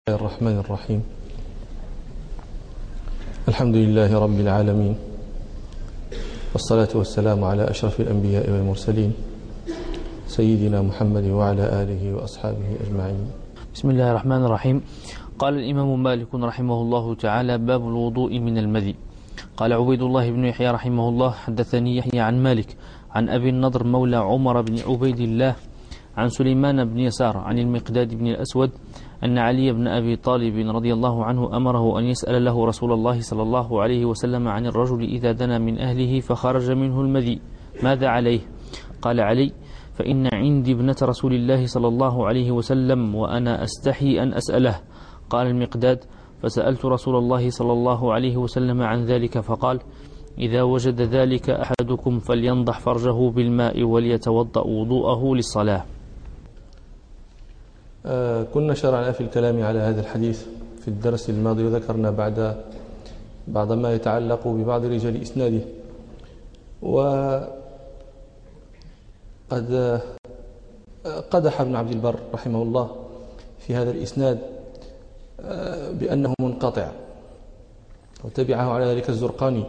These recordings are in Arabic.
الرحمن الرحيم. الحمد لله رب العالمين، والصلاة والسلام على أشرف الأنبياء والمرسلين سيدنا محمد وعلى آله وأصحابه أجمعين. بسم الله الرحمن الرحيم. قال الإمام مالك رحمه الله تعالى: باب الوضوء من المذي. قال عبيد الله بن يحيى رحمه الله: حدثني يحيى عن مالك عن أبي النضر مولى عمر بن عبيد الله عن سليمان بن يسار عن المقداد بن الأسود أن علي بن أبي طالب رضي الله عنه أمره أن يسأل له رسول الله صلى الله عليه وسلم عن الرجل إذا دنا من أهله فخرج منه المذي ماذا عليه؟ قال علي: فإن عندي ابنة رسول الله صلى الله عليه وسلم وأنا أستحي أن أسأله. قال المقداد: فسألت رسول الله صلى الله عليه وسلم عن ذلك فقال: إذا وجد ذلك أحدكم فلينضح فرجه بالماء وليتوضأ وضوءه للصلاة. كنا شرعنا في الكلام على هذا الحديث في الدرس الماضي، وذكرنا بعد ما يتعلق ببعض رجال إسناده، وقد قدح ابن عبد البر رحمه الله في هذا الإسناد بأنه منقطع، وتبعه على ذلك الزرقاني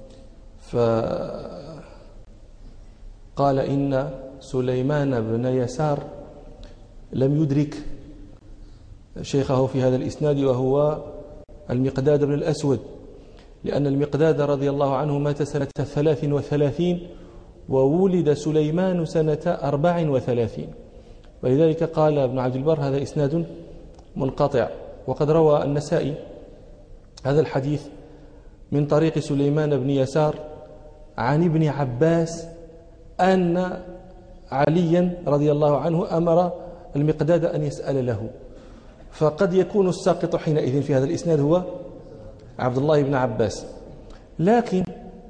فقال إن سليمان بن يسار لم يدرك شيخه في هذا الإسناد وهو المقداد بن الأسود، لأن المقداد رضي الله عنه مات سنة 33 وولد سليمان سنة 34، ولذلك قال ابن عبد البر هذا إسناد منقطع. وقد روى النسائي هذا الحديث من طريق سليمان بن يسار عن ابن عباس أن عليا رضي الله عنه أمر المقداد أن يسأل له، فقد يكون الساقط حينئذ في هذا الإسناد هو عبد الله بن عباس. لكن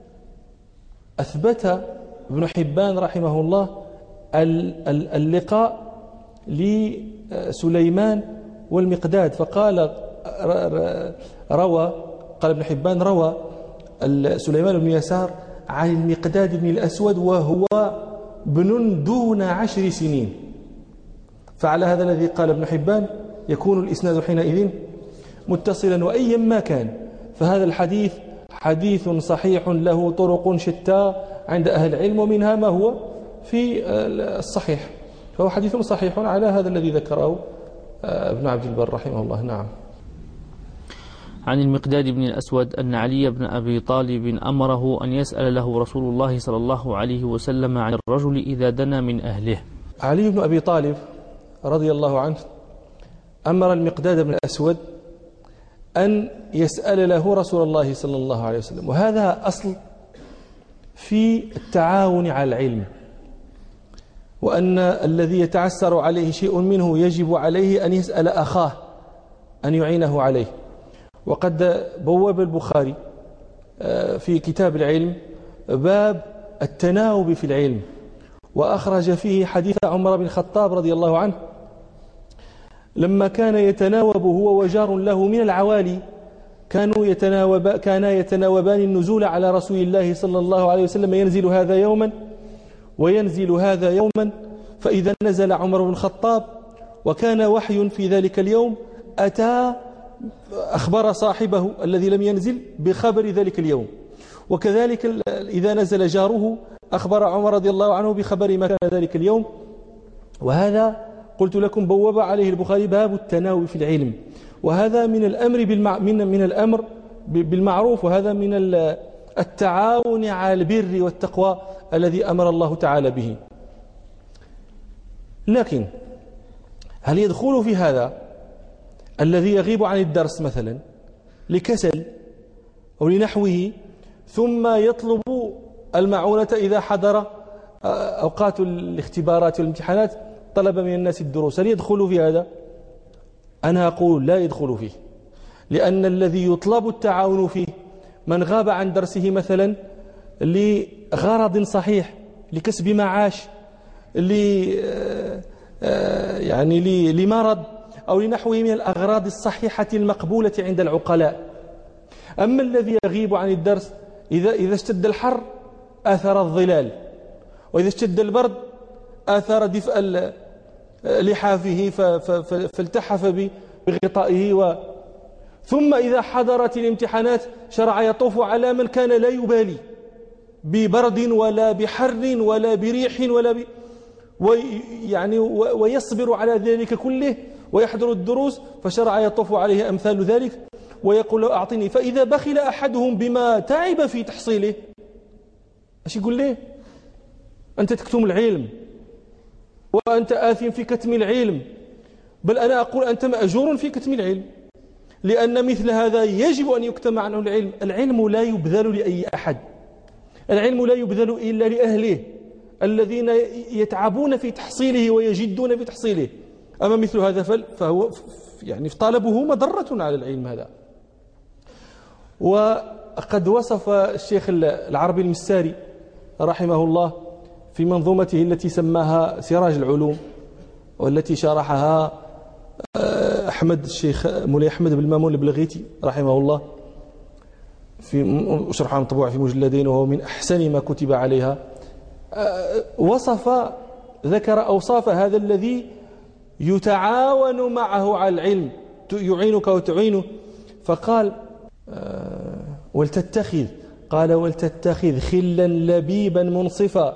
أثبت ابن حبان رحمه الله اللقاء لسليمان والمقداد، فقال قال ابن حبان روى سليمان بن يسار عن المقداد بن الأسود وهو ابن دون 10 سنين، فعلى هذا الذي قال ابن حبان يكون الإسناد حينئذ متصلا. وأيا ما كان فهذا الحديث حديث صحيح له طرق شتى عند أهل العلم، ومنها ما هو في الصحيح، فهو حديث صحيح على هذا الذي ذكره ابن عبد البر رحمه الله. نعم. عن المقداد بن الأسود أن علي بن أبي طالب أمره أن يسأل له رسول الله صلى الله عليه وسلم عن الرجل إذا دنا من أهله. علي بن أبي طالب رضي الله عنه أمر المقداد بن الأسود أن يسأل له رسول الله صلى الله عليه وسلم، وهذا أصل في التعاون على العلم، وأن الذي يتعسر عليه شيء منه يجب عليه أن يسأل أخاه أن يعينه عليه. وقد بوب البخاري في كتاب العلم باب التناوب في العلم، وأخرج فيه حديث عمر بن الخطاب رضي الله عنه لما كان يتناوب هو وجار له من العوالي، كانا يتناوبان النزول على رسول الله صلى الله عليه وسلم، ينزل هذا يوما وينزل هذا يوما، فإذا نزل عمر بن الخطاب وكان وحي في ذلك اليوم أتى أخبر صاحبه الذي لم ينزل بخبر ذلك اليوم، وكذلك إذا نزل جاره أخبر عمر رضي الله عنه بخبر ما كان ذلك اليوم. وهذا قلت لكم بوب عليه البخاري باب التناوب في العلم، وهذا من الأمر من الأمر بالمعروف، وهذا من التعاون على البر والتقوى الذي أمر الله تعالى به. لكن هل يدخل في هذا الذي يغيب عن الدرس مثلا لكسل أو لنحوه ثم يطلب المعونة إذا حضر أوقات الاختبارات والامتحانات، طلب من الناس الدروس، هل يدخل في هذا؟ أنا أقول لا يدخل فيه، لأن الذي يطلب التعاون فيه من غاب عن درسه مثلا لغرض صحيح، لكسب معاش، لمرض أو لنحوه من الأغراض الصحيحة المقبولة عند العقلاء. أما الذي يغيب عن الدرس إذا اشتد الحر آثر الظلال، وإذا اشتد البرد آثر دفء لحافه فالتحف بغطائه ثم إذا حضرت الامتحانات شرع يطوف على من كان لا يبالي ببرد ولا بحر ولا بريح ويصبر على ذلك كله ويحضر الدروس، فشرع يطوف عليه أمثال ذلك ويقول له أعطني. فإذا بخل أحدهم بما تعب في تحصيله، ايش يقول له؟ أنت تكتم العلم وأنت آثم في كتم العلم، بل أنا أقول أنت مأجور في كتم العلم، لأن مثل هذا يجب أن يكتم عنه العلم. العلم لا يبذل لأي أحد، العلم لا يبذل إلا لأهله الذين يتعبون في تحصيله ويجدون في تحصيله. أما مثل هذا فهو يعني طالبه مضرة على العلم هذا. وقد وصف الشيخ العربي المساري رحمه الله في منظومته التي سماها سراج العلوم، والتي شرحها الشيخ مولاي أحمد بن مامون البلغيتي رحمه الله، في شرحها مطبوع في مجلدين وهو من أحسن ما كتب عليها. ذكر أوصاف هذا الذي يتعاون معه على العلم، يعينك وتعينه، فقال ولتتخذ خلا لبيبا منصفا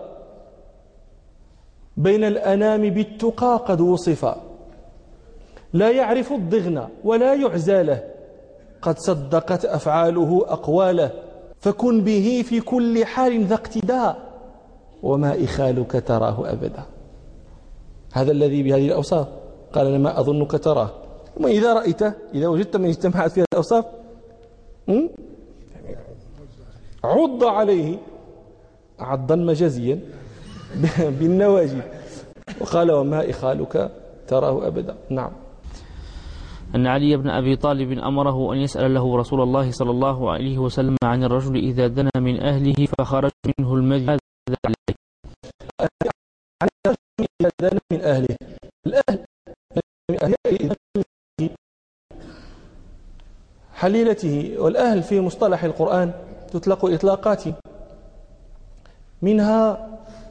بين الأنام بالتقى قد وصفا، لا يعرف الضغن ولا يعزى له، قد صدقت أفعاله أقواله، فكن به في كل حال ذا اقتداء، وما إخالك تراه أبدا. هذا الذي بهذه الأوصاف قال أنا ما أظنك تراه. وإذا رأيته، إذا وجدت من اجتمعت فيها الأوصاف عض عليه عضا مجازيا بالنواجذ، وقال وما إخالك تراه أبدا. نعم. أن علي بن أبي طالب أمره أن يسأل له رسول الله صلى الله عليه وسلم عن الرجل إذا دنا من أهله فخرج منه المذي، ماذا عليه؟ عن الرجل إذا دنا من أهله، الأهل من أهله حليلته، والأهل في مصطلح القرآن تطلق إطلاقات، منها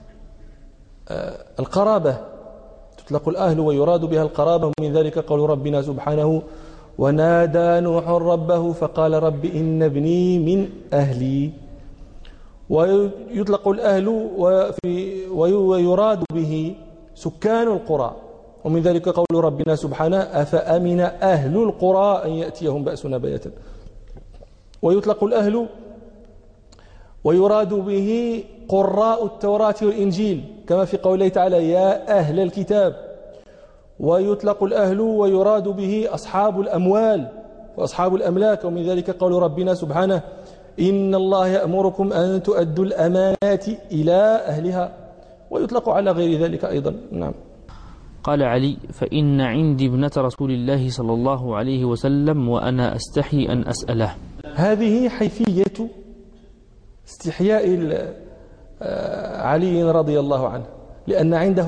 القرابة، تطلق الأهل ويراد بها القرابة، ومن ذلك قول ربنا سبحانه ونادى نوح ربه فقال رب إن ابني من أهلي. ويطلق الأهل ويراد به سكان القرى، ومن ذلك قول ربنا سبحانه أفأمن أهل القرى أن يأتيهم بأسنا بياتا. ويطلق الأهل ويراد به قراء التوراة والإنجيل كما في قوله تعالى يا أهل الكتاب. ويطلق الأهل ويراد به أصحاب الأموال وأصحاب الأملاك، ومن ذلك قول ربنا سبحانه إن الله يأمركم أن تؤدوا الأمانات إلى أهلها. ويطلق على غير ذلك أيضا. نعم. قال علي فإن عندي ابنة رسول الله صلى الله عليه وسلم وأنا أستحي أن أسأله. هذه حيثية استحياء علي رضي الله عنه، لأن عنده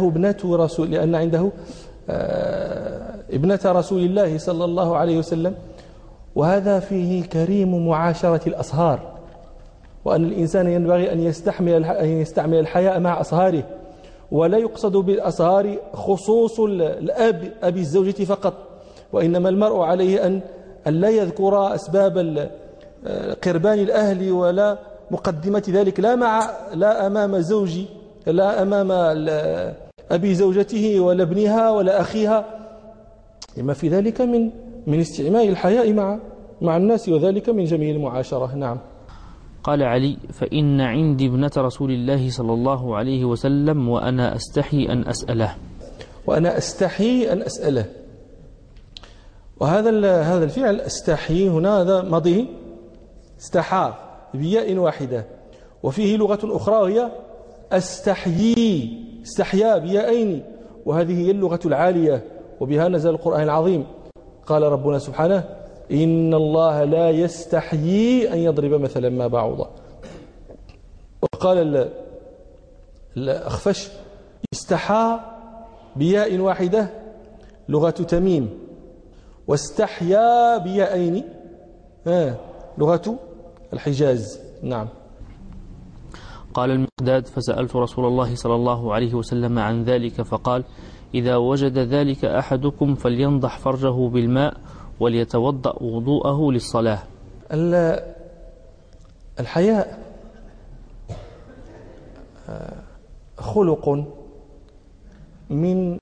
ابنة رسول الله صلى الله عليه وسلم، وهذا فيه كريم معاشرة الأصهار، وأن الإنسان ينبغي أن يستعمل الحياء مع أصهاره، ولا يقصد بالأصهار خصوص الأب أبي الزوجة فقط، وإنما المرء عليه أن لا يذكر أسباب قربان الأهل ولا مقدمة ذلك، لا أمام زوجي، لا أمام أبي زوجته ولا ابنها ولا أخيها، لما في ذلك من استعمال الحياء مع الناس، وذلك من جميل المعاشرة. نعم. قال علي فإن عندي ابنة رسول الله صلى الله عليه وسلم وأنا أستحي أن أسأله. وأنا أستحي أن أسأله، وهذا الفعل أستحي هنا هذا ماضيه استحى بياء واحدة، وفيه لغة أخرى وهي استحيا بياءين، وهذه هي اللغة العالية، وبها نزل القرآن العظيم. قال ربنا سبحانه إن الله لا يستحيي أن يضرب مثلا ما بعوضة. وقال الأخفش استحى بياء واحدة لغة تميم، واستحيا بياءين لغة الحجاز. نعم. قال المقداد فسألت رسول الله صلى الله عليه وسلم عن ذلك فقال إذا وجد ذلك أحدكم فلينضح فرجه بالماء وليتوضأ وضوءه للصلاة. الحياء خلق من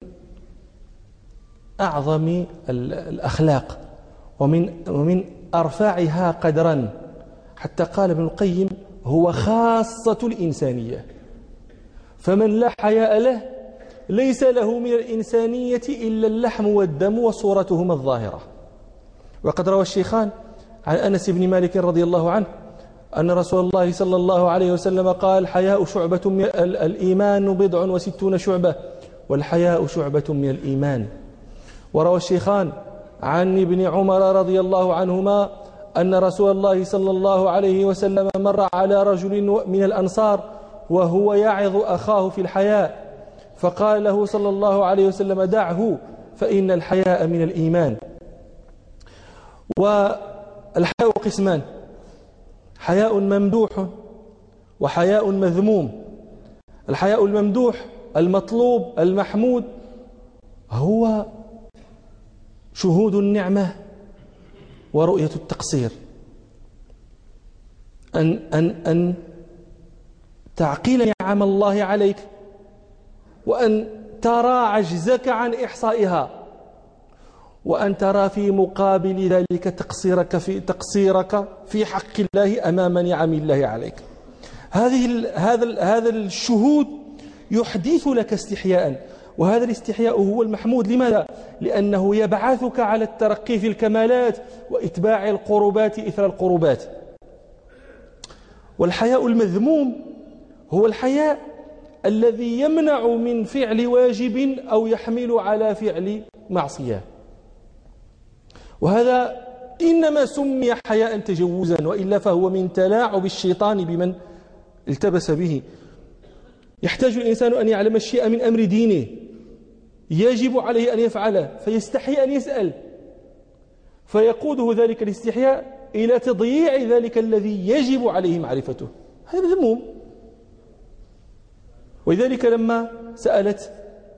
أعظم الأخلاق ومن أرفعها قدرا، حتى قال ابن القيم هو خاصة الإنسانية، فمن لا حياء له ليس له من الإنسانية إلا اللحم والدم وصورتهما الظاهرة. وقد روى الشيخان عن أنس بن مالك رضي الله عنه أن رسول الله صلى الله عليه وسلم قال: حياء شعبة من الإيمان 69 شعبة، والحياء شعبة من الإيمان. وروى الشيخان عن ابن عمر رضي الله عنهما أن رسول الله صلى الله عليه وسلم مر على رجل من الأنصار وهو يعظ أخاه في الحياء، فقال له صلى الله عليه وسلم: دعه فإن الحياء من الإيمان. والحياء قسمان: حياء ممدوح وحياء مذموم. الحياء الممدوح المطلوب المحمود هو شهود النعمة ورؤية التقصير، أن تعقيل نعم الله عليك، وأن ترى عجزك عن إحصائها، وأن ترى في مقابل ذلك تقصيرك في حق الله أمام نعم الله عليك. هذا الشهود يحدث لك استحياء، وهذا الاستحياء هو المحمود. لماذا؟ لأنه يبعثك على الترقي في الكمالات وإتباع القربات إثر القربات. والحياء المذموم هو الحياء الذي يمنع من فعل واجب أو يحمل على فعل معصية، وهذا إنما سمي حياء تجوزا، وإلا فهو من تلاعب الشيطان بمن التبس به. يحتاج الإنسان أن يعلم الشيء من أمر دينه يجب عليه أن يفعله، فيستحي أن يسأل، فيقوده ذلك الاستحياء إلى تضييع ذلك الذي يجب عليه معرفته. هذا مذموم. ولذلك لما سألت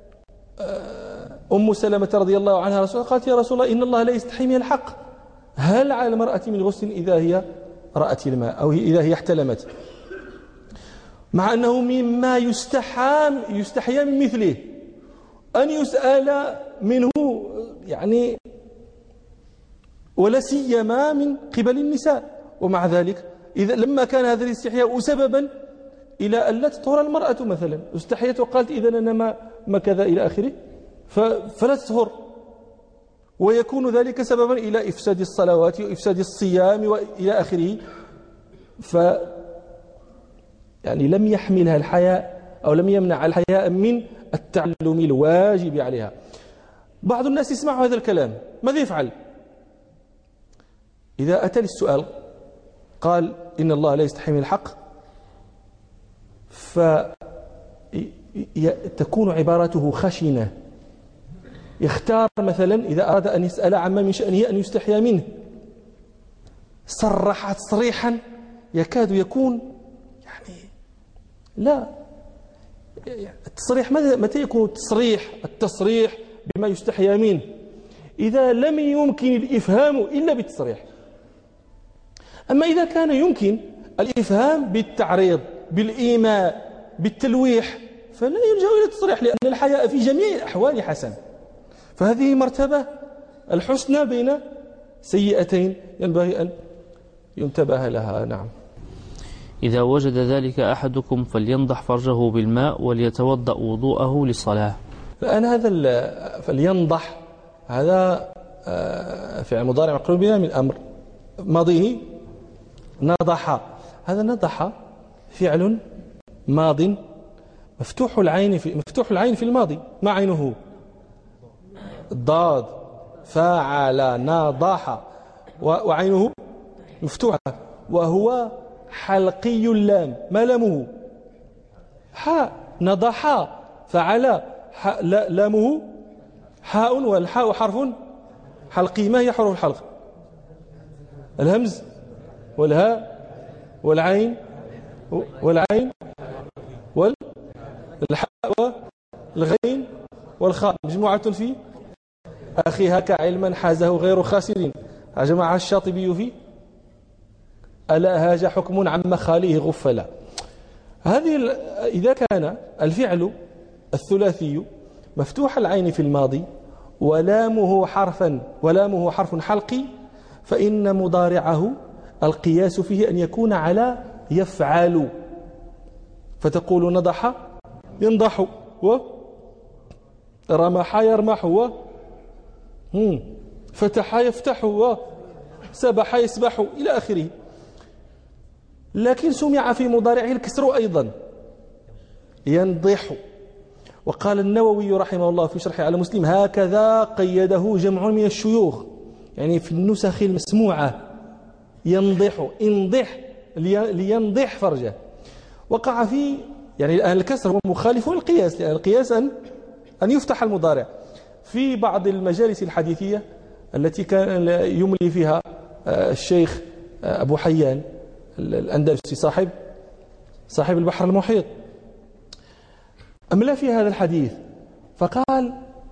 أم سلمة رضي الله عنها رسول الله، قالت: يا رسول الله، إن الله لا يستحي من الحق، هل على المرأة من غسل إذا هي رأت الماء أو إذا هي احتلمت؟ مع أنه مما يستحيا من مثله أن يسأل منه، يعني ولا سيما من قبل النساء. ومع ذلك إذا لما كان هذا الاستحياء سببا إلى أن لا تطهر المرأة مثلا، استحيت وقالت: إذا أنا ما كذا إلى آخره، فلا تطهر، ويكون ذلك سببا إلى إفساد الصلوات وإفساد الصيام وإلى آخره. يعني لم يحملها الحياء أو لم يمنع الحياء من التعلم الواجب عليها. بعض الناس يسمع هذا الكلام، ماذا يفعل؟ إذا أتى للسؤال قال: إن الله لا يستحي من الحق، فتكون عبارته خشنة. يختار مثلا إذا أراد أن يسأل عما من شأنه أن يستحيا منه، صرح تصريحا يكاد يكون لا. التصريح متى يكون التصريح بما يستحيا منه؟ إذا لم يمكن الإفهام إلا بالتصريح. أما إذا كان يمكن الإفهام بالتعريض، بالإيماء، بالتلويح، فلا يلجأ إلى التصريح، لأن الحياء في جميع الأحوال حسن. فهذه مرتبة الحسنى بين سيئتين ينبغي أن ينتبه لها. نعم. إذا وجد ذلك أحدكم فلينضح فرجه بالماء وليتوضأ وضوءه للصلاة. الآن هذا فلينضح هذا فعل مضارع مقرون بنا من أمر، ماضيه نضح. هذا نضح فعل ماض مفتوح العين في الماضي. ما عينه؟ الضاد. فعل نضح، وعينه مفتوحة، وهو حلقي اللام. ما لامه؟ حاء. نضح فعل لامه حاء، والحاء حرف حلقي. ما هي حروف الحلق؟ الهمز والهاء والعين والحاء والغين والخاء، مجموعة في أخي هكا علما حازه غير خاسر. جمع الشاطبي في ألا هاج حكم عن مخاليه غفلا. هذه إذا كان الفعل الثلاثي مفتوح العين في الماضي ولامه حرف حلقي، فإن مضارعه القياس فيه أن يكون على يفعل، فتقول نضح ينضح، ورمح يرمح، فتح يفتح، وسبح يسبح إلى آخره. لكن سمع في مضارعه الكسر أيضا ينضح. وقال النووي رحمه الله في شرح على مسلم هكذا قيده جمع من الشيوخ، يعني في النسخ المسموعة ينضح، انضح لينضح فرجه. وقع في يعني الآن الكسر هو مخالف للقياس، لأن القياس أن يفتح المضارع. في بعض المجالس الحديثية التي كان يملي فيها الشيخ أبو حيان الأندلسي صاحب البحر المحيط، أملى في هذا الحديث فقال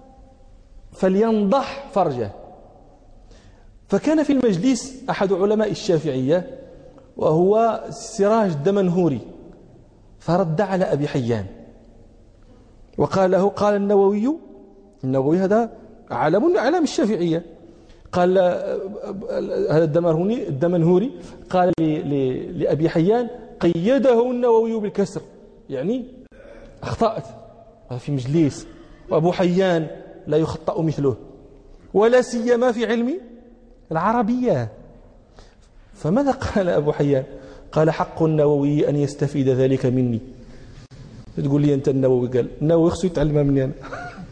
فلينضح فرجه. فكان في المجلس أحد علماء الشافعية وهو سراج الدمنهوري، فرد على أبي حيان وقال له قال النووي هذا علم من أعلام الشافعية، قال هذا الدمنهوري قال لأبي حيان قيده النووي بالكسر، يعني أخطأت في مجلس، وأبو حيان لا يخطأ مثله ولا سيما في علم العربية. فماذا قال أبو حيان؟ قال حق النووي أن يستفيد ذلك مني. تقول لي أنت النووي؟ قال النووي خصو يتعلمها مني أنا.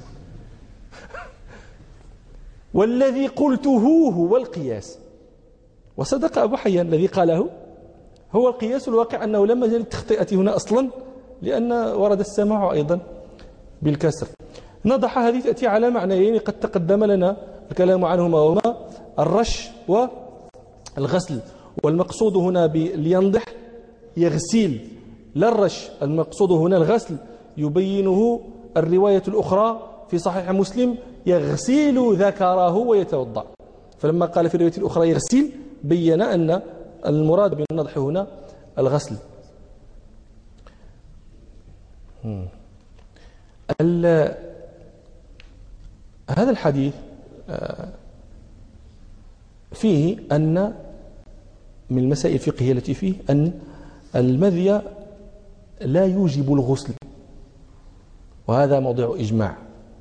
والذي قلته هو القياس. وصدق أبو حيان، الذي قاله هو القياس. الواقع أنه لم يزل التخطئة هنا أصلا، لأن ورد السماع أيضا بالكسر. نضح هذه تأتي على معنيين قد تقدم لنا الكلام عنهما، وهما الرش والغسل. والمقصود هنا بلينضح يغسل، لا الرش، المقصود هنا الغسل، يبينه الرواية الأخرى في صحيح مسلم يغسل ذكره ويتوضأ. فلما قال في الرواية الأخرى يغسل بين أن المراد بالنضح هنا الغسل. هذا الحديث فيه أن من المسائل الفقهية التي فيه أن المذي لا يوجب الغسل، وهذا موضع إجماع.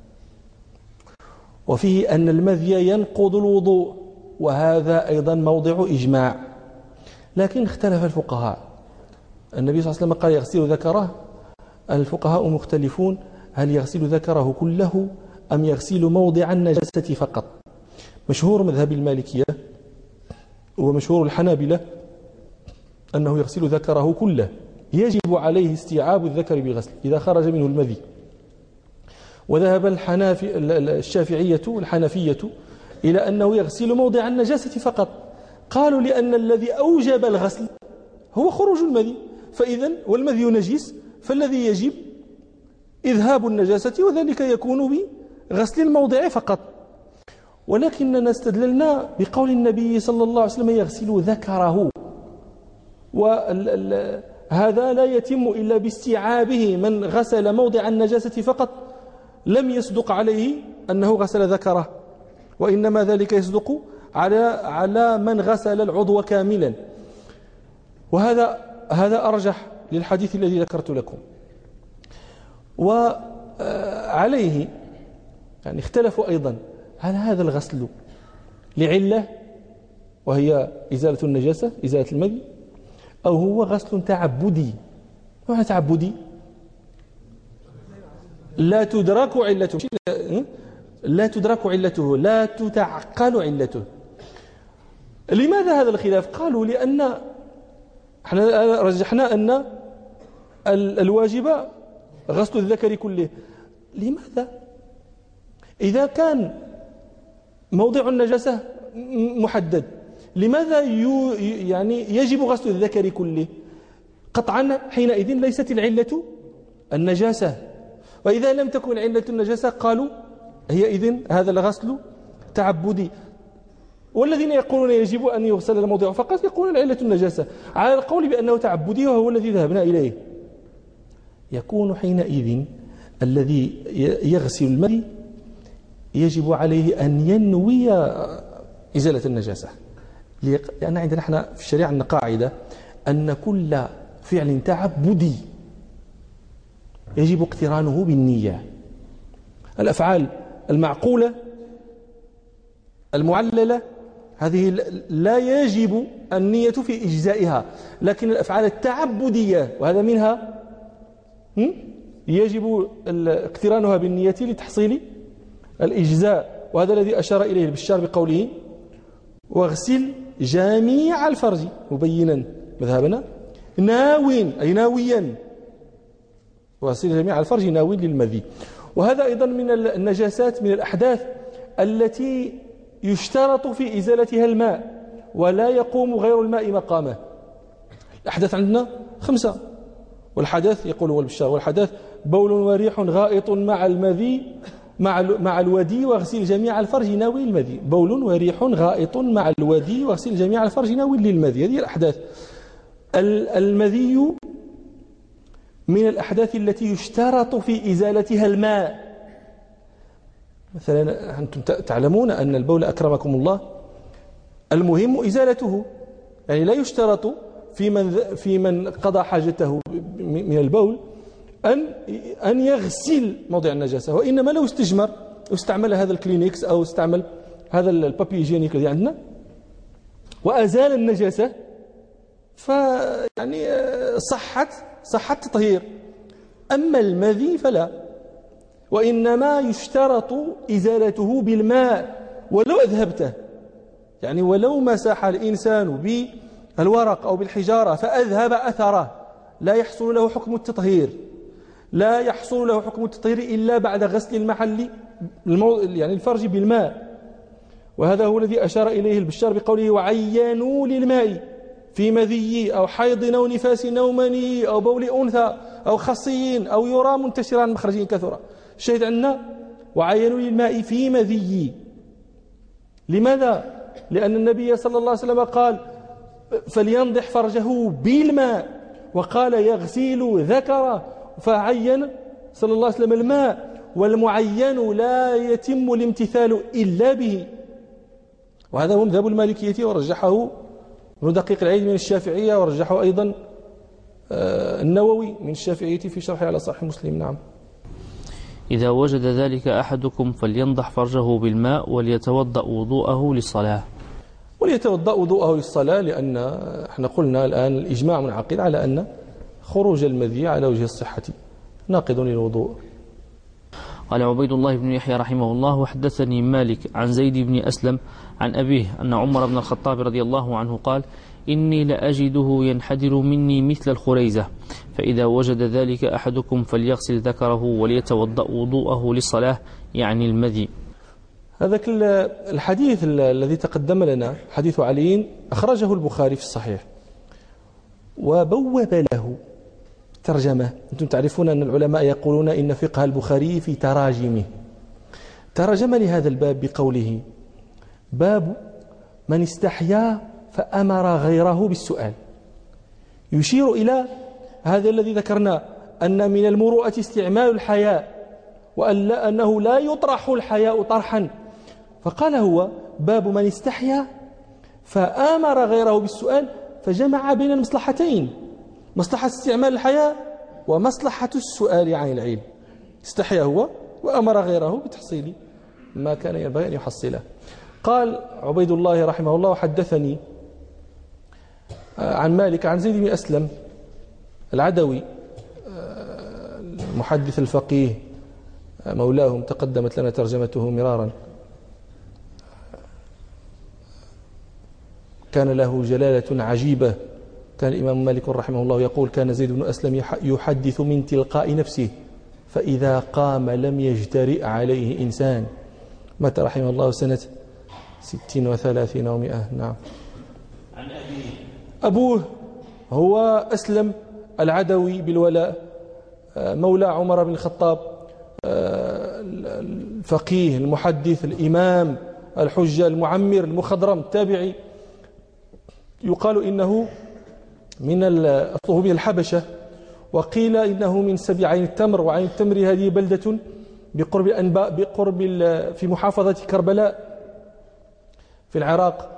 وفيه أن المذي ينقض الوضوء، وهذا أيضا موضع إجماع. لكن اختلف الفقهاء. النبي صلى الله عليه وسلم قال يغسل ذكره، الفقهاء مختلفون هل يغسل ذكره كله أم يغسل موضع النجاسة فقط. مشهور مذهب المالكية ومشهور الحنابلة أنه يغسل ذكره كله، يجب عليه استيعاب الذكر بغسل إذا خرج منه المذي. وذهب الشافعية الحنفية إلى أنه يغسل موضع النجاسة فقط. قالوا لأن الذي أوجب الغسل هو خروج المذي، فإذا والمذي نجس، فالذي يجب إذهاب النجاسة، وذلك يكون بغسل الموضع فقط. ولكننا استدللنا بقول النبي صلى الله عليه وسلم يغسل ذكره، وهذا لا يتم إلا باستيعابه. من غسل موضع النجاسة فقط لم يصدق عليه أنه غسل ذكره، وإنما ذلك يصدق على من غسل العضو كاملا. وهذا أرجح للحديث الذي ذكرت لكم. وعليه يعني اختلفوا أيضا، هل هذا الغسل لعلة وهي إزالة النجاسة، إزالة المذي، أو هو غسل تعبدي؟ وهو تعبدي لا تدرك علته، لا تتعقل علته. لماذا هذا الخلاف؟ قالوا لأن احنا رجحنا أن الواجب غسل الذكر كله. لماذا؟ إذا كان موضع النجاسة محدد، لماذا يعني يجب غسل الذكر كله؟ قطعا حينئذ ليست العلة النجاسة، وإذا لم تكن علة النجاسة قالوا هي إذن هذا الغسل تعبدي. والذين يقولون يجب أن يغسل الموضع فقط يقولون العلة النجاسة، على القول بأنه تعبدي وهو الذي ذهبنا إليه. يكون حينئذ الذي يغسل المذي يجب عليه أن ينوي إزالة النجاسة، لأن عندنا احنا في الشريعة عندنا قاعدة أن كل فعل تعبدي يجب اقترانه بالنية. الأفعال المعقولة المعللة هذه لا يجب النية في إجزائها، لكن الأفعال التعبدية وهذا منها يجب اقترانها بالنية لتحصيل الإجزاء. وهذا الذي أشار إليه البشار بقوله واغسل جميع الفرج، مبينا مذهبنا ناوين أي ناويا، واغسل جميع الفرج ناوي للمذي. وهذا أيضا من النجاسات من الأحداث التي يشترط في إزالتها الماء ولا يقوم غير الماء مقامه. الأحداث عندنا 5، والحدث يقول هو البشار والحدث بول وريح غائط مع المذي مع الودي واغسل جميع الفرج ناوي المذي. بول وريح غائط مع الودي واغسل جميع الفرج ناوي للمذي. هذه الأحداث. المذي من الأحداث التي يشترط في إزالتها الماء. مثلا أنتم تعلمون أن البول أكرمكم الله المهم إزالته، يعني لا يشترط في من قضى حاجته من البول أن يغسل موضع النجاسة، وإنما لو استجمر واستعمل هذا الكلينكس أو استعمل هذا البابي هيجينيك الذي عندنا وأزال النجاسة فيعني صحت التطهير. أما المذي فلا، وإنما يشترط إزالته بالماء ولو أذهبته، يعني ولو مسح الإنسان بالورق أو بالحجارة فأذهب أثره لا يحصل له حكم التطهير، لا يحصل له حكم التطهير إلا بعد غسل المحل يعني الفرج بالماء. وهذا هو الذي أشار إليه البشار بقوله وعينوا للماء في مذي أو حيض أو نفاس أو مني أو بول أنثى أو خصي أو يرى منتشرا عن مخرج كثرة. الشاهد عندنا وعينوا للماء في مذي. لماذا؟ لأن النبي صلى الله عليه وسلم قال فلينضح فرجه بالماء، وقال يغسل ذكره، فعين صلى الله عليه وسلم الماء، والمعين لا يتم الامتثال إلا به. وهذا هو مذهب المالكية، ورجحه ابن دقيق العيد من الشافعية، ورجحه أيضا النووي من الشافعية في شرحه على صحيح مسلم. نعم. إذا وجد ذلك أحدكم فلينضح فرجه بالماء وليتوضأ وضوءه للصلاة. وليتوضأ وضوءه للصلاة، لأن احنا قلنا الآن الإجماع منعقد على أن خروج المذي على وجه الصحة ناقض للوضوء. قال عبيد الله بن يحيى رحمه الله وحدثني مالك عن زيد بن أسلم عن أبيه أن عمر بن الخطاب رضي الله عنه قال إني لأجده ينحدر مني مثل الخريزة، فإذا وجد ذلك أحدكم فليغسل ذكره وليتوضأ وضوءه للصلاة، يعني المذي. هذا الحديث الذي تقدم لنا حديث علي أخرجه البخاري في الصحيح وبوب له ترجمة. أنتم تعرفون أن العلماء يقولون إن فقه البخاري في تراجمه. ترجم لهذا الباب بقوله باب من استحيا فأمر غيره بالسؤال، يشير إلى هذا الذي ذكرنا أن من المروءة استعمال الحياء، وأنه لا يطرح الحياء طرحا، فقال هو باب من استحيا فأمر غيره بالسؤال، فجمع بين المصلحتين، مصلحة استعمال الحياء ومصلحة السؤال عن العلم. استحيا هو وأمر غيره بتحصيل ما كان ينبغي أن يحصله. قال عبيد الله رحمه الله وحدثني عن مالك عن زيد بن أسلم العدوي المحدث الفقيه مولاهم، تقدمت لنا ترجمته مرارا، كان له جلالة عجيبة. كان الإمام مالك رحمه الله يقول كان زيد بن أسلم يحدث من تلقاء نفسه، فإذا قام لم يجترئ عليه إنسان. مات رحمه الله سنة 36 و100. نعم. عن أبيه. أبوه هو أسلم العدوي بالولاء، مولى عمر بن الخطاب، الفقيه المحدث الإمام الحجة المعمر المخضرم التابعي، يقال إنه من الحبشة، وقيل إنه من سبي عين التمر، وعين التمر هذه بلدة بقرب الأنباء في محافظة كربلاء في العراق،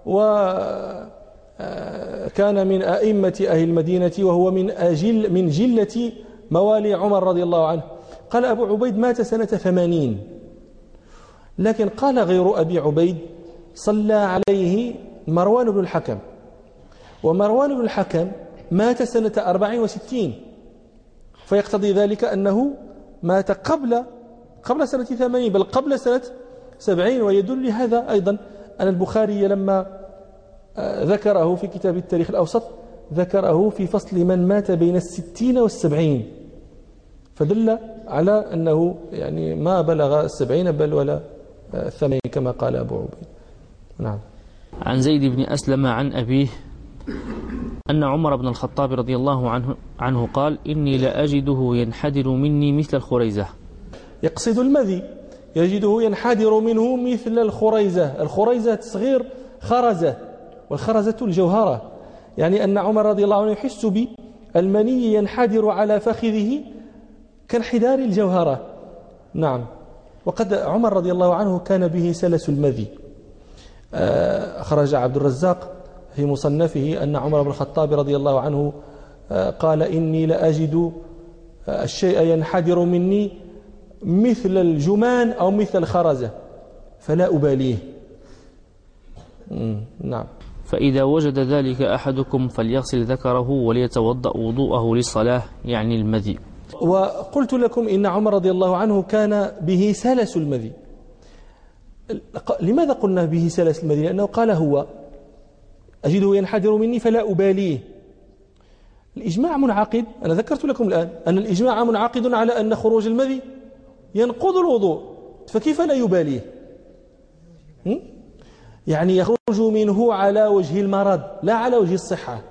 وكان من أئمة أهل المدينة، وهو من جلة موالي عمر رضي الله عنه. قال أبو عبيد مات سنة 80، لكن قال غير أبي عبيد صلى عليه مروان بن الحكم، ومروان بن الحكم مات سنة 64، فيقتضي ذلك أنه مات قبل سنة 80، بل قبل سنة 70، ويدل لهذا أيضا أن البخاري لما ذكره في كتاب التاريخ الأوسط ذكره في فصل من مات بين 60 و70، فدل على أنه يعني ما بلغ 70 بل ولا 80 كما قال أبو عبيد. نعم. عن زيد بن أسلم عن أبيه أن عمر بن الخطاب رضي الله عنه قال إني لأجده ينحدر مني مثل الخريزة. يقصد المذي، يجده ينحدر منه مثل الخريزة. الخريزة تصغير خرزة، والخرزة الجوهرة، يعني أن عمر رضي الله عنه يحس بالمني ينحدر على فخذه كانحدار الجوهرة. نعم. وقد عمر رضي الله عنه كان به سلس المذي. أخرج عبد الرزاق في مصنفه أن عمر بن الخطاب رضي الله عنه قال إني لأجد الشيء ينحدر مني مثل الجمان أو مثل الخرزة فلا أباليه. نعم. فإذا وجد ذلك أحدكم فليغسل ذكره وليتوضأ وضوءه للصلاة، يعني المذي. وقلت لكم إن عمر رضي الله عنه كان به سلس المذي. لماذا قلنا به سلس المذي؟ لأنه قال هو أجده ينحدر مني فلا أباليه. الإجماع منعقد، أنا ذكرت لكم الآن أن الإجماع منعقد على أن خروج المذي ينقض الوضوء، فكيف لا يباليه؟ يعني يخرج منه على وجه المرض لا على وجه الصحة.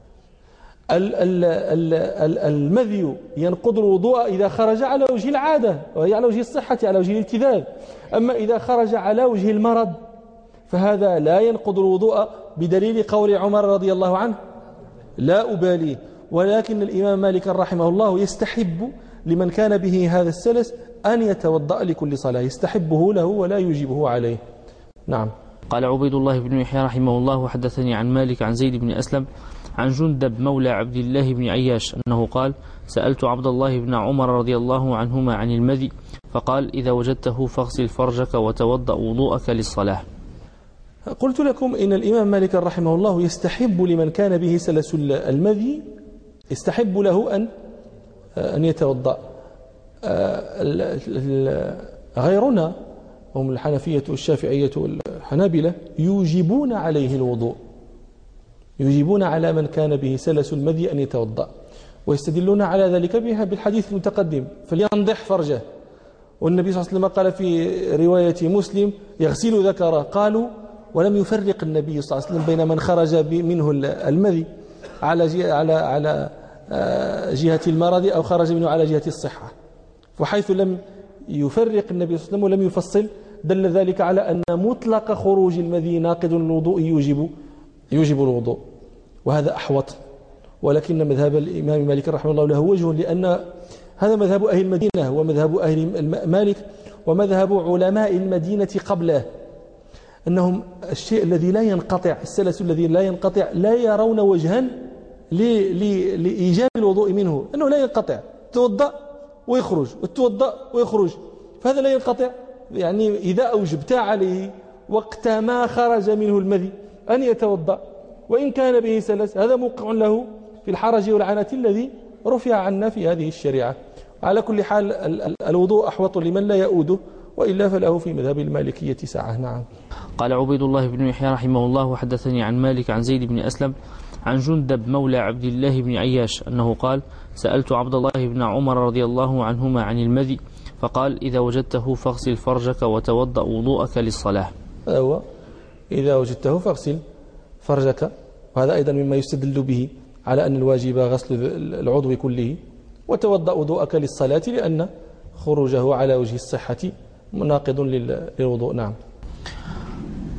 المذي ينقض الوضوء إذا خرج على وجه العادة، وهي على وجه الصحة، على وجه الالتذاذ. أما إذا خرج على وجه المرض فهذا لا ينقض الوضوء، بدليل قول عمر رضي الله عنه لا أباليه. ولكن الإمام مالك رحمه الله يستحب لمن كان به هذا السلس أن يتوضأ لكل صلاة، يستحبه له ولا يجيبه عليه. نعم. قال عبيد الله بن يحيى رحمه الله وحدثني عن مالك عن زيد بن أسلم عن جندب مولى عبد الله بن عياش أنه قال سألت عبد الله بن عمر رضي الله عنهما عن المذي فقال إذا وجدته فاغسل فرجك وتوضأ وضوءك للصلاة. قلت لكم إن الإمام مالك رحمه الله يستحب لمن كان به سلس المذي، يستحب له أن يتوضأ. غيرنا هم الحنفية والشافعية والحنابلة يوجبون عليه الوضوء، يجيبون على من كان به سلس المذي أن يتوضأ، ويستدلون على ذلك بها بالحديث المتقدم فلينضح فرجه. والنبي صلى الله عليه وسلم قال في رواية مسلم يغسل ذكره، قالوا ولم يفرق النبي صلى الله عليه وسلم بين من خرج منه المذي على جهة المرض أو خرج منه على جهة الصحة. وحيث لم يفرق النبي صلى الله عليه وسلم ولم يفصل دل ذلك على أن مطلق خروج المذي ناقض الوضوء يوجب الوضوء، وهذا أحوط. ولكن مذهب الإمام مالك رحمه الله له وجه، لأن هذا مذهب أهل المدينة ومذهب أهل مالك ومذهب علماء المدينة قبله، أنهم الشيء الذي لا ينقطع، السلس الذي لا ينقطع، لا يرون وجها لإيجاب الوضوء منه، أنه لا ينقطع، توضأ ويخرج وتوضأ ويخرج، فهذا لا ينقطع. يعني إذا أوجبت عليه وقت ما خرج منه المذي أن يتوضأ وإن كان به سلس، هذا موقع له في الحرج والعنة الذي رفع عنا في هذه الشريعة. على كل حال الوضوء أحوط لمن لا يؤوده، وإلا فله في مذهب المالكية ساعة. نعم. قال عبيد الله بن يحيى رحمه الله وحدثني عن مالك عن زيد بن أسلم عن جندب مولى عبد الله بن عياش أنه قال سألت عبد الله بن عمر رضي الله عنهما عن المذي فقال إذا وجدته فاغسل فرجك وتوضأ وضوءك للصلاة. إذا وجدته فاغسل فرجك، وهذا أيضا مما يستدل به على أن الواجب غسل العضو كله، وتوضأ وضوءك للصلاة، لأن خروجه على وجه الصحة مناقض للوضوء. نعم.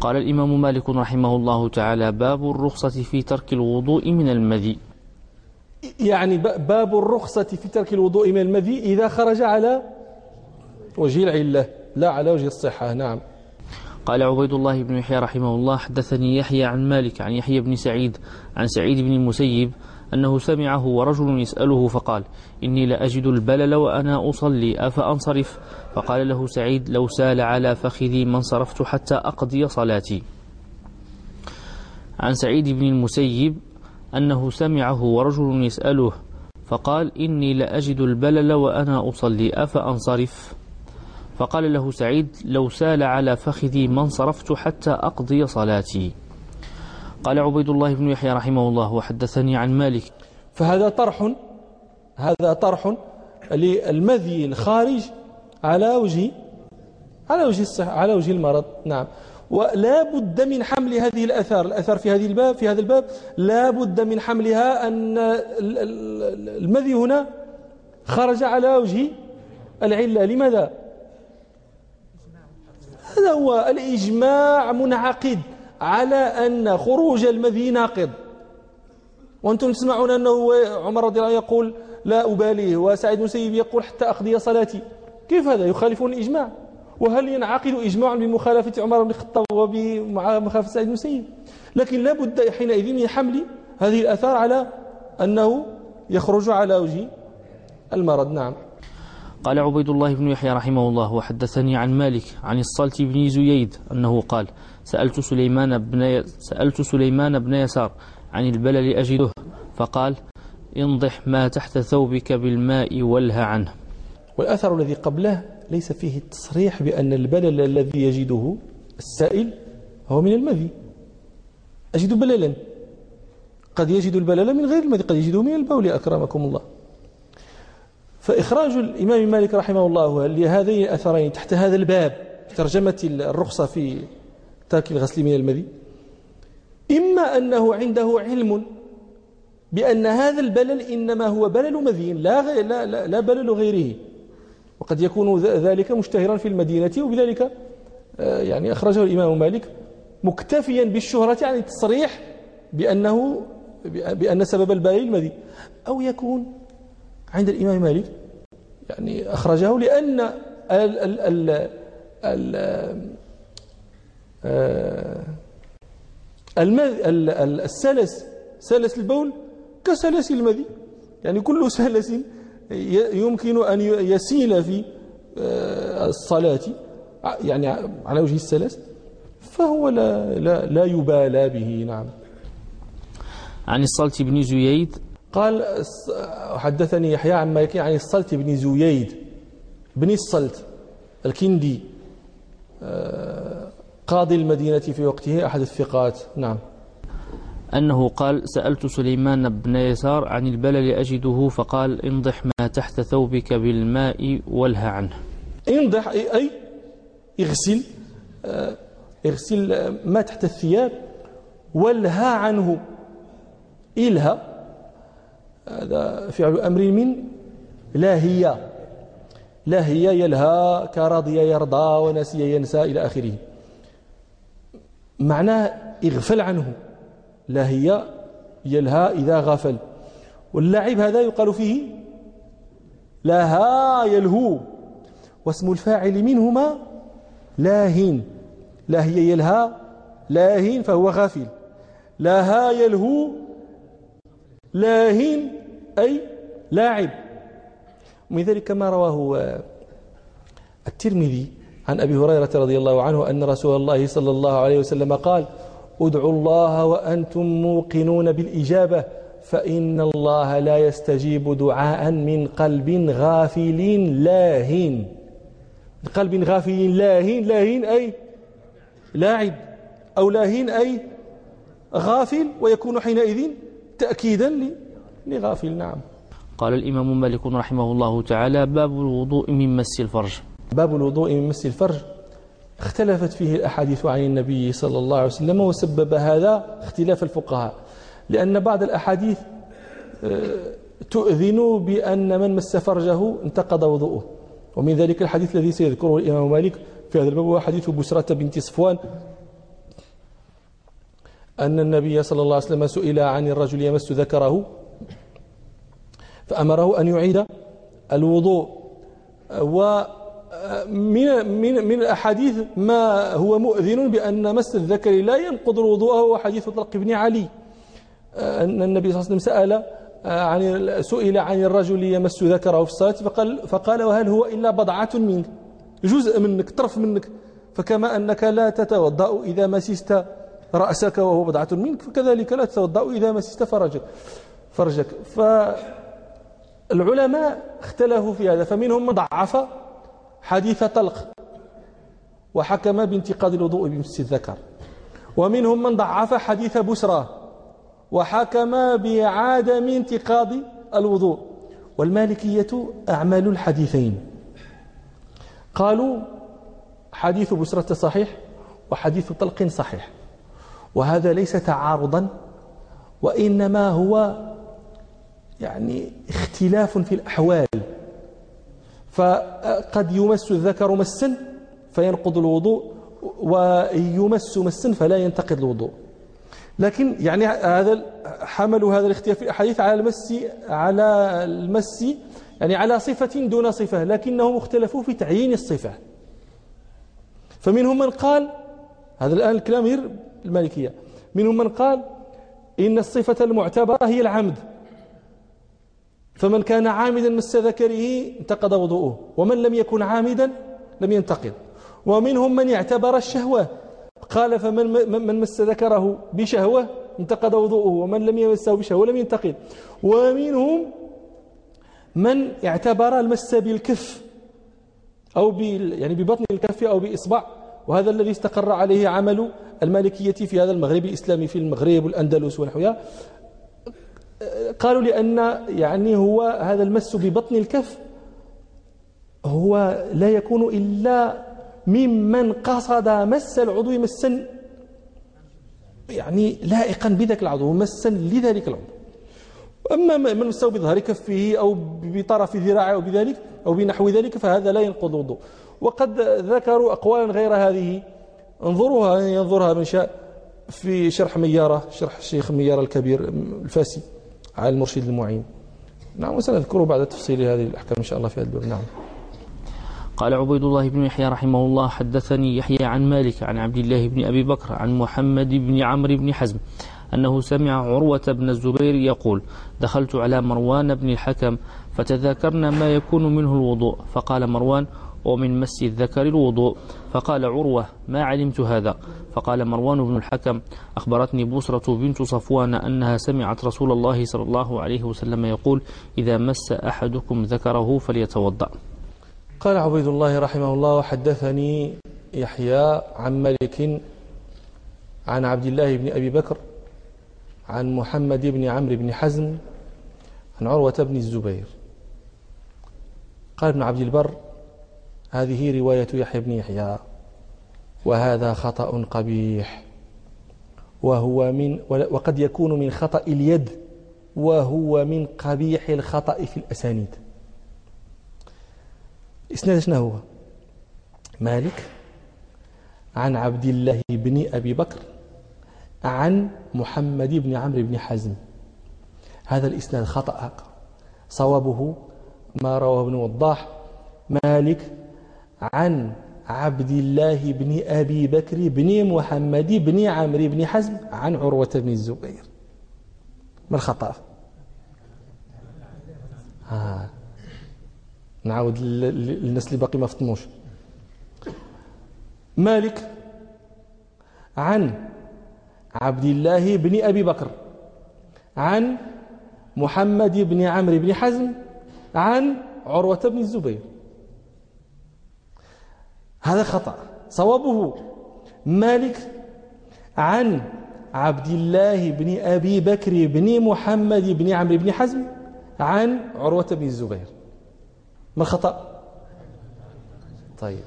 قال الإمام مالك رحمه الله تعالى باب الرخصة في ترك الوضوء من المذي. يعني باب الرخصة في ترك الوضوء من المذي إذا خرج على وجه العلة لا على وجه الصحة. نعم. قال عبيد الله بن يحيى رحمه الله حدثني يحيى عن مالك عن يحيى بن سعيد عن سعيد بن المسيب أنه سمعه ورجل يسأله فقال إني لأجد البلل وأنا أصلي أفأنصرف؟ فقال له سعيد لو سال على فخذي ما انصرفت حتى أقضي صلاتي. عن سعيد بن المسيب أنه سمعه ورجل يسأله فقال إني لأجد البلل وأنا أصلي أفأنصرف؟ فقال له سعيد لو سال على فخذي ما انصرفت حتى أقضي صلاتي. قال عبيد الله بن يحيى رحمه الله وحدثني عن مالك. فهذا طرح للمذي الخارج على وجه الصحة على وجه المرض. نعم. ولا بد من حمل هذه الأثار في هذا الباب لا بد من حملها أن المذي هنا خرج على وجه العلة. لماذا؟ هذا هو الإجماع منعقد على أن خروج المذي ناقض. وأنتم تسمعون أنه عمر رضي الله عنه يقول لا أباليه وسعيد بن المسيب يقول حتى أقضي صلاتي. كيف هذا؟ يخالفون الإجماع. وهل ينعقد إجماع بمخالفة عمر بن الخطاب وبمخالفة سعيد بن المسيب؟ لكن لا بد حينئذ من حمل هذه الآثار على أنه يخرج على وجه المرض. نعم. قال عبيد الله بن يحيى رحمه الله وحدثني عن مالك عن الصلت بن زييد أنه قال سألت سليمان بن يسار عن البلل أجده فقال انضح ما تحت ثوبك بالماء والها عنه. والأثر الذي قبله ليس فيه التصريح بأن البلل الذي يجده السائل هو من المذي. أجد بللا، قد يجد البلل من غير المذي، قد يجده من البول أكرمكم الله. فإخراج الإمام مالك رحمه الله لهذين الأثرين تحت هذا الباب ترجمة الرخصة في ترك الغسل من المذي إما أنه عنده علم بأن هذا البلل إنما هو بلل مذي لا بلل غيره، وقد يكون ذلك مشتهرا في المدينة وبذلك يعني أخرجه الإمام مالك مكتفيا بالشهرة عن التصريح بأن سبب البلل المذي. أو يكون عند الإمام مالك يعني أخرجه لأن سلس البول كسلس المذي، يعني كل سلس يمكن أن يسيل في الصلاة يعني على وجه السلس فهو لا يبالى به. نعم. عن الصلت بن زييد قال حدثني يحيى عن مالك عن الصلت بن زييد بن الصلت الكندي قاضي المدينة في وقته أحد الثقات. نعم. أنه قال سألت سليمان بن يسار عن البلل أجده فقال انضح ما تحت ثوبك بالماء والها عنه. انضح أي اغسل ما تحت الثياب والها عنه. إلها هذا فعل أمر من لاهية يلهى كراضي يرضى ونسي ينسى إلى آخره. معناه اغفل عنه. لاهية يلهى إذا غفل، واللعب هذا يقال فيه لاها يلهو، واسم الفاعل منهما لاهين. لاهية يلهى لاهين فهو غافل، لاها يلهو لاهين أي لاعب. ومن ذلك ما رواه الترمذي عن أبي هريرة رضي الله عنه أن رسول الله صلى الله عليه وسلم قال ادعوا الله وأنتم موقنون بالإجابة فإن الله لا يستجيب دعاء من قلب غافل لاهين. قلب غافل لاهين أي لاعب، أو لاهين أي غافل، ويكون حينئذ تأكيدا لغافل. نعم. قال الإمام مالك رحمه الله تعالى باب الوضوء من مس الفرج. باب الوضوء من مس الفرج اختلفت فيه الأحاديث عن النبي صلى الله عليه وسلم، وسبب هذا اختلاف الفقهاء، لأن بعض الأحاديث تؤذن بأن من مس فرجه انتقض وضوءه، ومن ذلك الحديث الذي سيذكره الإمام مالك في هذا الباب هو حديث بسرة بنت صفوان أن النبي صلى الله عليه وسلم سئل عن الرجل يمس ذكره فأمره أن يعيد الوضوء. ومن الأحاديث ما هو مؤذن بأن مس الذكر لا ينقض الوضوء هو حديث طلق بن علي، أن النبي صلى الله عليه وسلم سئل عن الرجل يمس ذكره في الصلاة فقال وهل هو إلا بضعة منك، جزء منك، طرف منك، فكما أنك لا تتوضأ إذا مسست رأسك وهو بضعة منك فكذلك لا تتوضأ إذا مسست فرجك. فالعلماء اختلفوا في هذا، فمنهم من ضعف حديث طلق وحكم بانتقاد الوضوء بمس الذكر، ومنهم من ضعف حديث بسرى وحكم بعدم انتقاض الوضوء. والمالكية أعملوا الحديثين، قالوا حديث بسرة صحيح وحديث طلق صحيح، وهذا ليس تعارضا وإنما هو يعني اختلاف في الأحوال، فقد يمس الذكر مسا فينقض الوضوء ويمس مسا فلا ينتقض الوضوء. لكن يعني حملوا هذا الاختلاف في الأحاديث على المس يعني على صفة دون صفة، لكنهم اختلفوا في تعيين الصفة. فمنهم من قال، هذا الآن الكلام غير المالكية، منهم من قال إن الصفة المعتبرة هي العمد، فمن كان عامدا مس ذكره انتقض وضوءه، ومن لم يكن عامدا لم ينتقض. ومنهم من اعتبر الشهوة، قال فمن مس ذكره بشهوة انتقض وضوءه، ومن لم يمسه بشهوة لم ينتقض. ومنهم من اعتبر المس بالكف أو يعني ببطن الكف أو بإصبع، وهذا الذي استقر عليه عمل المالكية في هذا المغرب الإسلامي، في المغرب والأندلس ونحوها. قالوا لأن يعني هو هذا المس ببطن الكف هو لا يكون إلا ممن قصد مس العضو مسا يعني لائقا بذلك العضو، مسا لذلك العضو. أما من مسه بظهر كفه أو بطرف ذراعه أو بذلك أو بنحو ذلك فهذا لا ينقض الوضوء. وقد ذكروا أقوالا غير هذه، ينظرها من شاء في شرح الشيخ ميارة الكبير الفاسي على المرشد المعين. نعم، وسنذكره بعد تفصيل هذه الأحكام إن شاء الله في هذا الباب. نعم. قال عبيد الله بن يحيى رحمه الله حدثني يحيى عن مالك عن عبد الله بن أبي بكر عن محمد بن عمرو بن حزم أنه سمع عروة بن الزبير يقول دخلت على مروان بن الحكم فتذاكرنا ما يكون منه الوضوء، فقال مروان ومن مس الذكر الوضوء، فقال عروة ما علمت هذا، فقال مروان بن الحكم أخبرتني بصرة بنت صفوان أنها سمعت رسول الله صلى الله عليه وسلم يقول إذا مس أحدكم ذكره فليتوضأ. قال عبيد الله رحمه الله وحدثني يحيى عن مالك عن عبد الله بن أبي بكر عن محمد بن عمرو بن حزم عن عروة بن الزبير. قال ابن عبد البر هذه رواية يحيى بن يحيى وهذا خطأ قبيح، وقد يكون من خطأ اليد، وهو من قبيح الخطأ في الأسانيد. إسناد شنو هو؟ مالك عن عبد الله بن أبي بكر عن محمد بن عمرو بن حزم. هذا الإسناد خطأ، صوابه ما رواه ابن وضاح مالك عن عبد الله بن أبي بكر بن محمد بن عمرو بن حزم عن عروة بن الزبير. ما الخطأ؟ نعاود للناس اللي باقي ما فطنوش. مالك عن عبد الله بن أبي بكر عن محمد بن عمرو بن حزم عن عروة بن الزبير. هذا خطأ، صوابه مالك عن عبد الله بن أبي بكر بن محمد بن عمرو بن حزم عن عروة بن الزبير. ما الخطأ؟ طيب،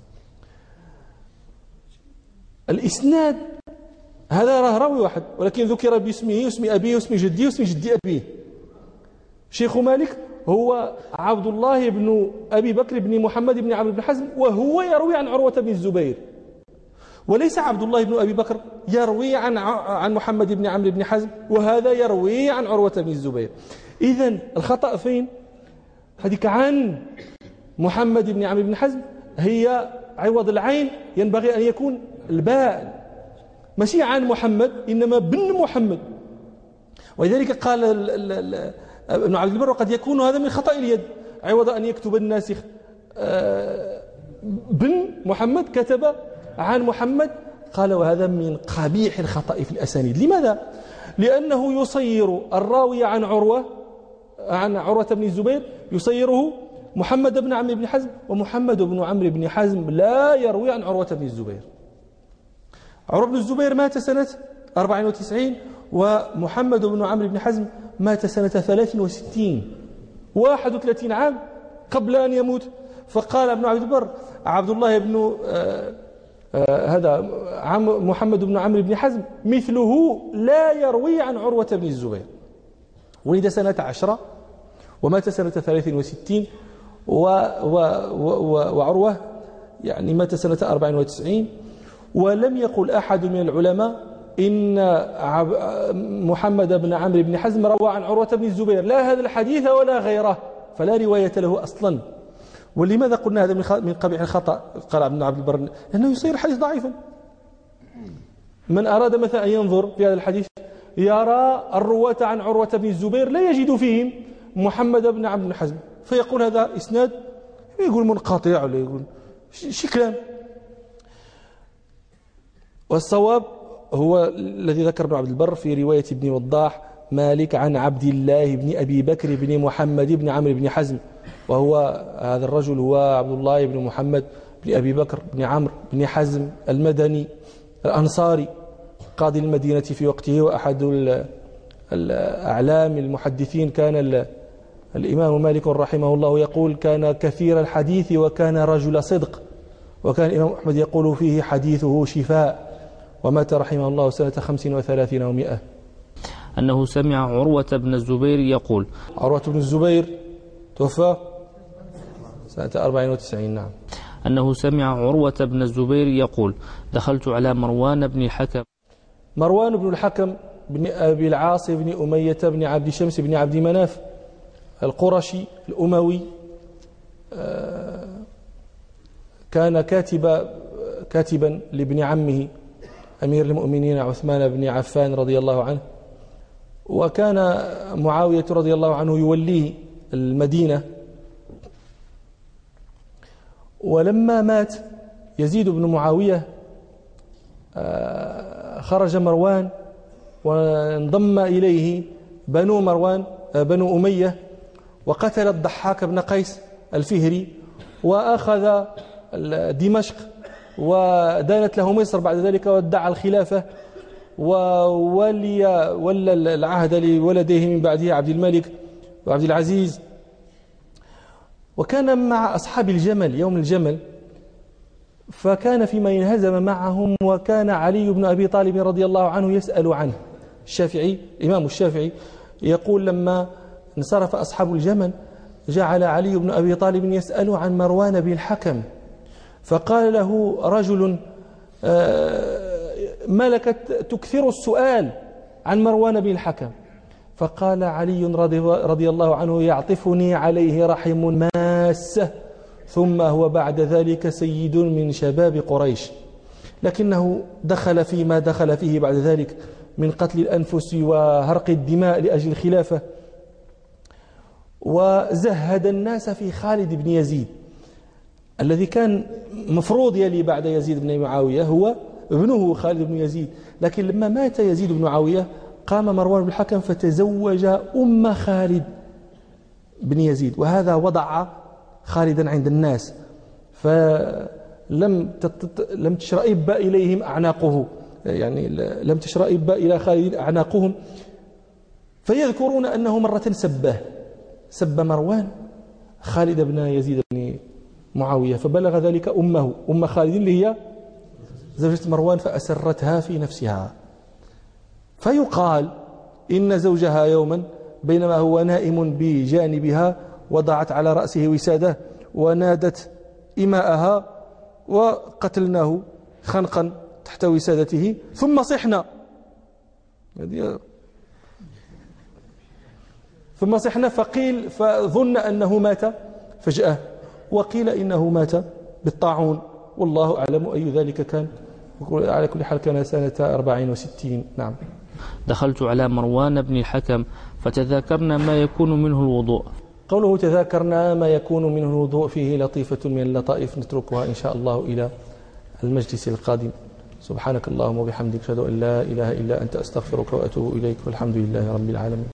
الإسناد هذا راه راوي واحد، ولكن ذكر باسمه واسم أبيه واسم جديه واسم جد أبيه. شيخ مالك هو عبد الله بن أبي بكر بن محمد بن عمرو بن حزم، وهو يروي عن عروة بن الزبير. وليس عبد الله بن أبي بكر يروي عن محمد بن عمرو بن حزم، وهذا يروي عن عروة بن الزبير. إذن الخطأ فين؟ هذيك عن محمد بن عمرو بن حزم هي عوض العين ينبغي أن يكون الباء، ماشي عن محمد إنما بن محمد. ولذلك قال ابن عبد البر قد يكون هذا من خطأ اليد، عوض أن يكتب الناسخ بن محمد كتب عن محمد. قال وهذا من قبيح الخطأ في الأسانيد. لماذا؟ لأنه يصير الراوي عن عروة بن الزبير يصيره محمد بن عمرو بن حزم، ومحمد بن عمرو بن حزم لا يروي عن عروة بن الزبير. عروة بن الزبير مات سنة 94، ومحمد بن عمرو بن حزم مات سنة 63، 31 عام قبل أن يموت. فقال ابن عبد البر عبد الله بن هذا محمد بن عمرو بن حزم مثله لا يروي عن عروة بن الزبير. ولد سنة 10 ومات سنة 63، وعروة يعني مات سنة 94. ولم يقل أحد من العلماء إن محمد بن عمرو بن حزم روى عن عروة بن الزبير لا هذا الحديث ولا غيره، فلا رواية له أصلا. ولماذا قلنا هذا من قبيح الخطأ؟ قال ابن عبد البر لأنه يصير الحديث ضعيفا. من أراد مثلا أن ينظر في هذا الحديث يرى الرواة عن عروة بن الزبير لا يجد فيهم محمد بن عمرو بن حزم، فيقول هذا إسناد، يقول منقطع ولا يقول شي كلام. والصواب هو الذي ذكر ابن عبد البر في رواية ابن وضاح مالك عن عبد الله بن أبي بكر بن محمد بن عمرو بن حزم، وهو هذا الرجل هو عبد الله بن محمد بن أبي بكر بن عمرو بن حزم المدني الأنصاري قاضي المدينة في وقته، وأحد الأعلام المحدثين. كان الإمام مالك رحمه الله يقول كان كثير الحديث وكان رجل صدق، وكان الإمام أحمد يقول فيه حديثه شفاء، ومات رحمه الله سنة 35 و100. أنه سمع عروة بن الزبير يقول، عروة بن الزبير توفى سنة 94. نعم. أنه سمع عروة بن الزبير يقول دخلت على مروان بن الحكم. مروان بن الحكم بن أبي العاص بن أمية بن عبد شمس بن عبد مناف القرشي الأموي، كان كاتبا لابن عمه أمير المؤمنين عثمان بن عفان رضي الله عنه، وكان معاوية رضي الله عنه يوليه المدينة. ولما مات يزيد بن معاوية خرج مروان وانضم إليه بنو مروان بنو أمية، وقتل الضحاك بن قيس الفهري، وأخذ دمشق ودانت له مصر بعد ذلك، وادعى الخلافة، وولى العهد لولديه من بعده عبد الملك وعبد العزيز. وكان مع أصحاب الجمل يوم الجمل، فكان فيما ينهزم معهم، وكان علي بن أبي طالب رضي الله عنه يسأل عنه. الشافعي الإمام الشافعي يقول لما انصرف أصحاب الجمل جعل علي بن أبي طالب يسأل عن مروان بن الحكم، فقال له رجل ما لك تكثر السؤال عن مروان بن الحكم؟ فقال علي رضي الله عنه يعطفني عليه رحم ماسة، ثم هو بعد ذلك سيد من شباب قريش، لكنه دخل فيما دخل فيه بعد ذلك من قتل الأنفس وهرق الدماء لأجل الخلافة، وزهد الناس في خالد بن يزيد الذي كان مفروض يلي بعد يزيد بن معاوية، هو ابنه خالد بن يزيد. لكن لما مات يزيد بن معاوية قام مروان بن الحكم فتزوج أم خالد بن يزيد، وهذا وضع خالدا عند الناس، فلم تشرئب إليهم أعناقه، يعني لم تشرئب إلى خالد أعناقهم. فيذكرون أنه مرة سب مروان خالد بن يزيد بن معاوية، فبلغ ذلك أم خالد اللي هي زوجة مروان، فأسرتها في نفسها. فيقال إن زوجها يوما بينما هو نائم بجانبها وضعت على رأسه وسادة ونادت إماءها وقتلناه خنقا تحت وسادته ثم صحنا، ثم صحنا فقيل فظن أنه مات فجأة، وقيل إنه مات بالطاعون، والله أعلم أي ذلك كان. على كل حال كان سنة 64. نعم. دخلت على مروان بن الحكم فتذاكرنا ما يكون منه الوضوء. قوله تذاكرنا ما يكون منه الوضوء فيه لطيفة من اللطائف نتركها إن شاء الله إلى المجلس القادم. سبحانك اللهم وبحمدك أشهد أن لا إله إلا أنت أستغفرك وأتوب إليك، والحمد لله رب العالمين.